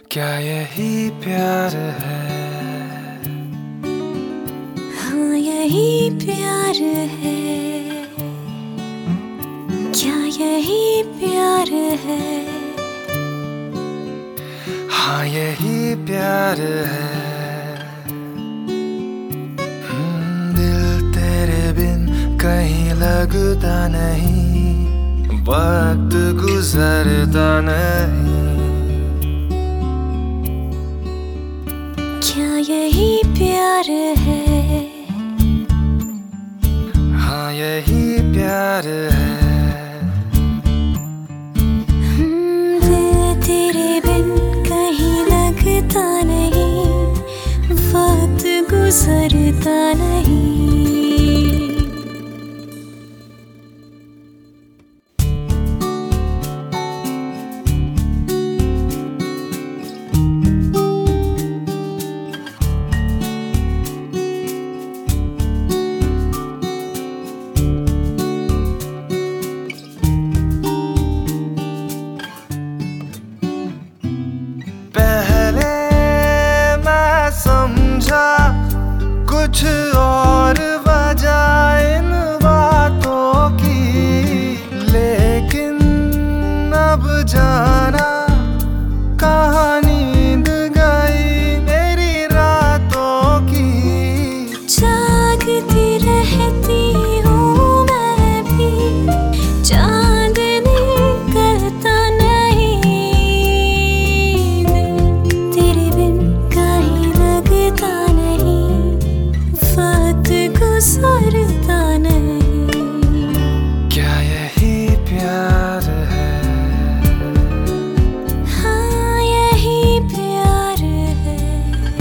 क्या यही प्यार है? हाँ यही प्यार है। क्या यही प्यार है? हाँ यही प्यार है। दिल तेरे बिन कहीं लगता नहीं, वक्त गुजरता नहीं। क्या यही प्यार है? हाँ यही प्यार है। दिल तेरे बिन कहीं लगता नहीं, वक्त गुजरता नहीं। कुछ और वजह इन बातों की, लेकिन अब जाना कहाँ नींद गई मेरी रातों की। जागती रहती हूँ मैं भी, चांद निकलता नहीं। तेरे बिन कहीं लगता नहीं, वक्त गुजरता नहीं। क्या यही प्यार है? हाँ यही प्यार है।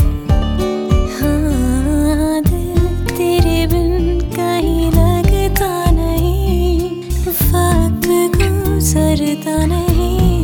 हाँ दिल तेरे बिन कहीं लगता नहीं, वक्त गुजरता नहीं।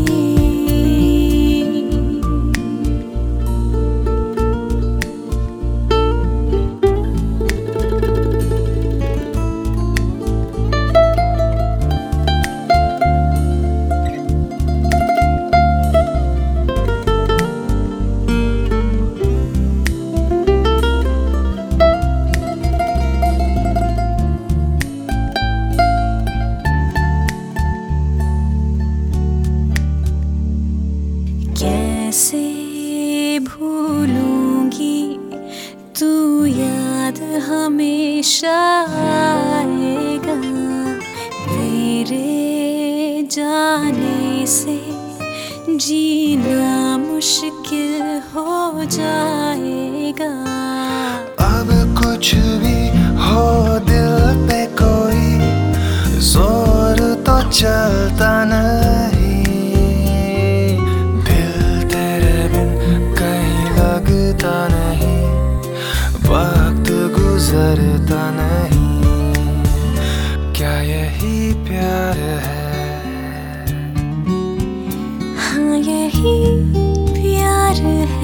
कैसे भूलूंगी, तू याद हमेशा आएगा। तेरे जाने से जीना मुश्किल हो जाएगा। अब कुछ भी हो दिल पे कोई जोर तो चलता नहीं। नहीं, वक्त गुजरता नहीं। क्या यही प्यार है? हाँ यही प्यार है।